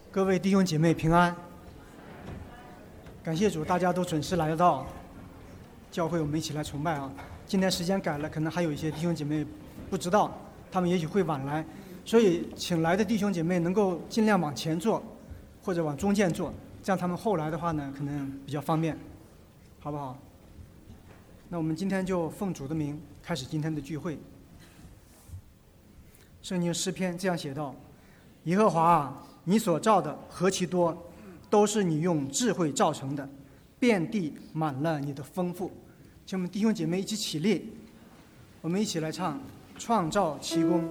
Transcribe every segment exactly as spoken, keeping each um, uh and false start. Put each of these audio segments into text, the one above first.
各位弟兄姐妹平安，感谢主，大家都准时来到教会，我们一起来崇拜啊！今天时间改了，可能还有一些弟兄姐妹不知道，他们也许会晚来，所以请来的弟兄姐妹能够尽量往前坐，或者往中间坐，这样他们后来的话呢，可能比较方便，好不好？那我们今天就奉主的名开始今天的聚会。圣经诗篇这样写道：耶和华啊，你所造的何其多，都是你用智慧造成的，遍地满了你的丰富。请我们弟兄姐妹一起起立，我们一起来唱《创造奇功》。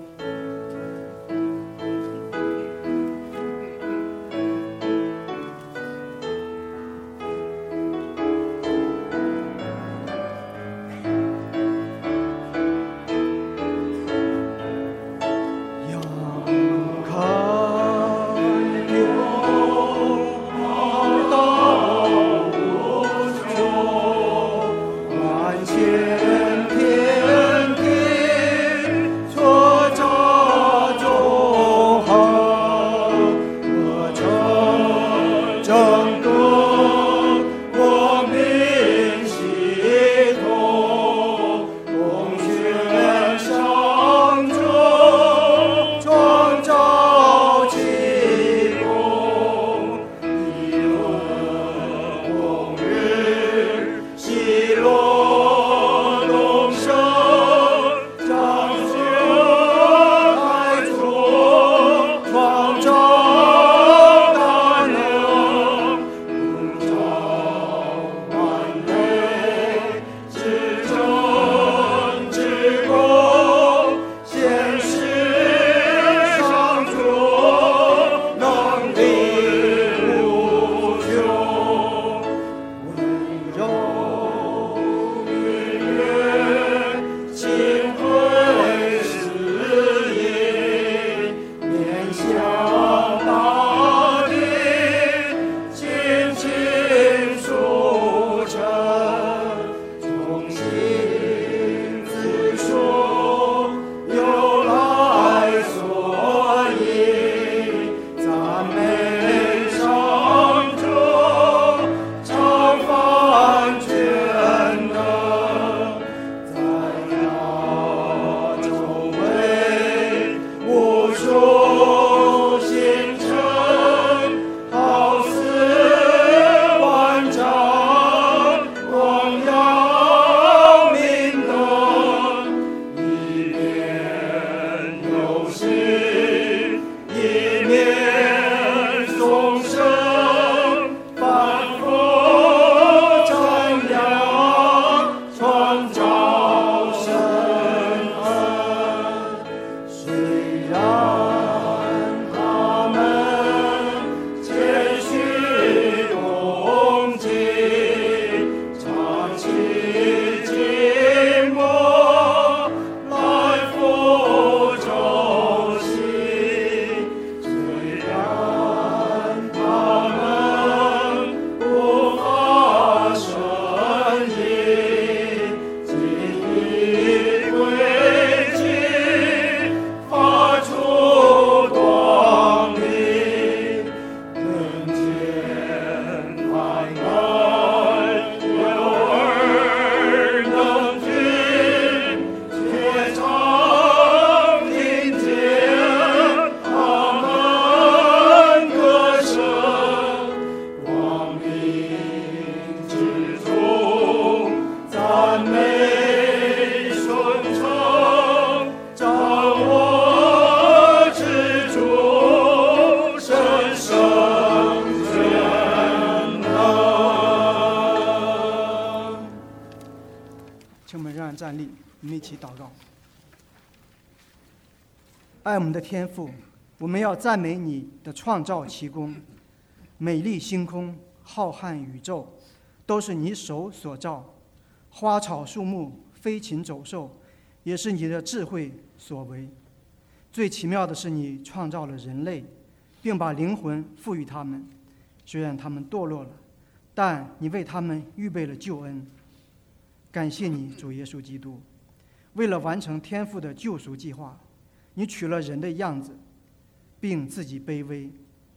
爱我们的天父，我们要赞美你的创造奇功，美丽星空、浩瀚宇宙，都是你手所造，花草树木、飞禽走兽，也是你的智慧所为。最奇妙的是，你创造了人类，并把灵魂赋予他们。虽然他们堕落了，但你为他们预备了救恩。感谢你，主耶稣基督，为了完成天父的救赎计划，你取了人的样子，并自己卑微，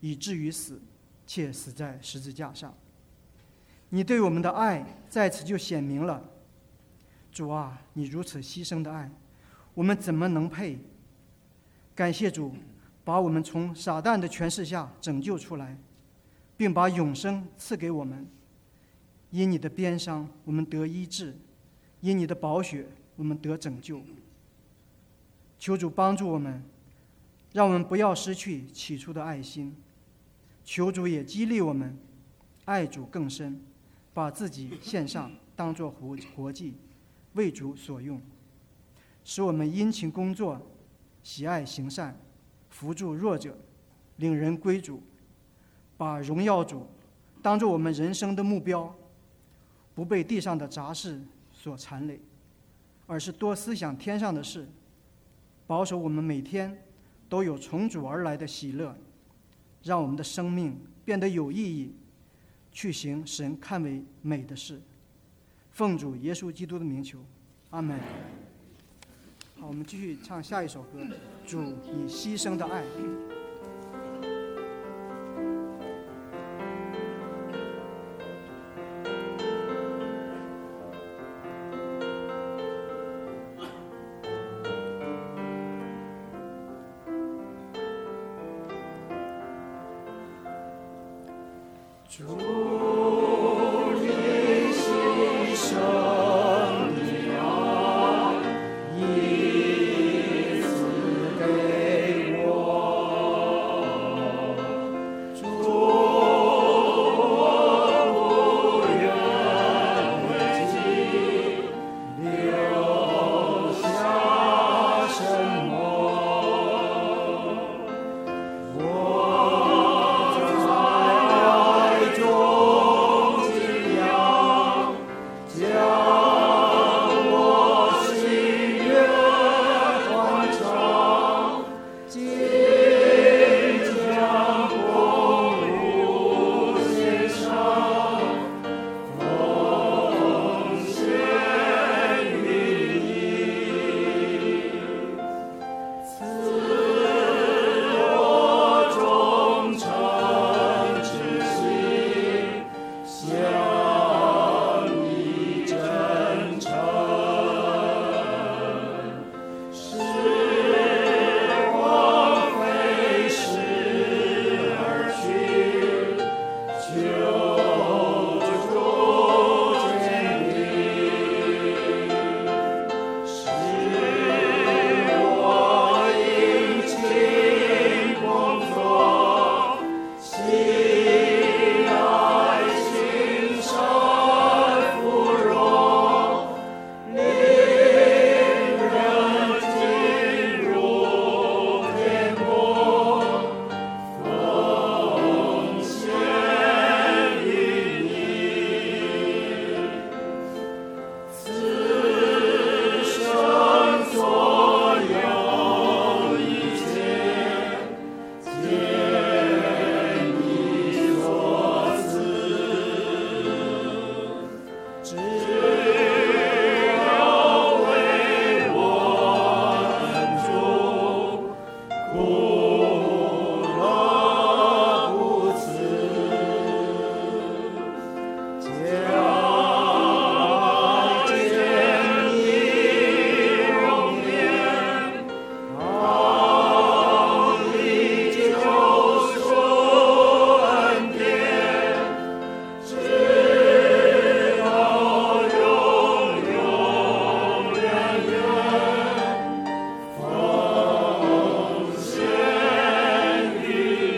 以至于死，且死在十字架上。你对我们的爱在此就显明了。主啊，你如此牺牲的爱，我们怎么能配？感谢主，把我们从撒旦的权势下拯救出来，并把永生赐给我们。因你的鞭伤，我们得医治；因你的宝血，我们得拯救。求主帮助我们，让我们不要失去起初的爱心。求主也激励我们，爱主更深，把自己献上，当作活活祭，为主所用，使我们殷勤工作，喜爱行善，扶助弱者，领人归主，把荣耀主当作我们人生的目标，不被地上的杂事所缠累，而是多思想天上的事，保守我们每天都有从主而来的喜乐，让我们的生命变得有意义，去行神看为美的事。奉主耶稣基督的名求，阿们。好，我们继续唱下一首歌，主以牺牲的爱。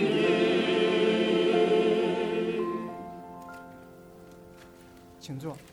请坐。